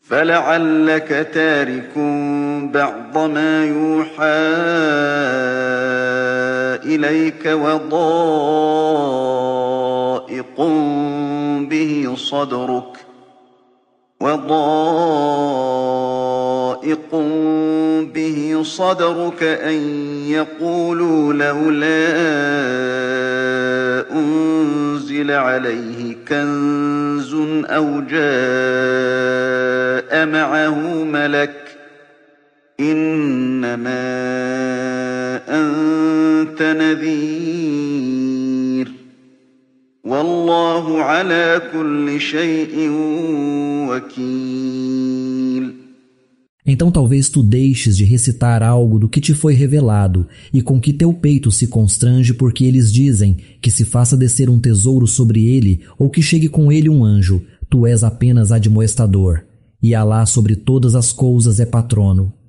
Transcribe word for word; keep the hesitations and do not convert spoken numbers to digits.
فلعلك تارك بعض ما يوحى إليك وضائق به صدرك وضائق به صدرك أن يقولوا لولا أنزل عليه كنز أو جاء معه ملك إنما أنت نذير والله على كل شيء وكيل. Então talvez tu deixes de recitar algo do que te foi revelado e com que teu peito se constrange porque eles dizem que se faça descer um tesouro sobre ele ou que chegue com ele um anjo. Tu és apenas admoestador e Alá sobre todas as coisas é patrono.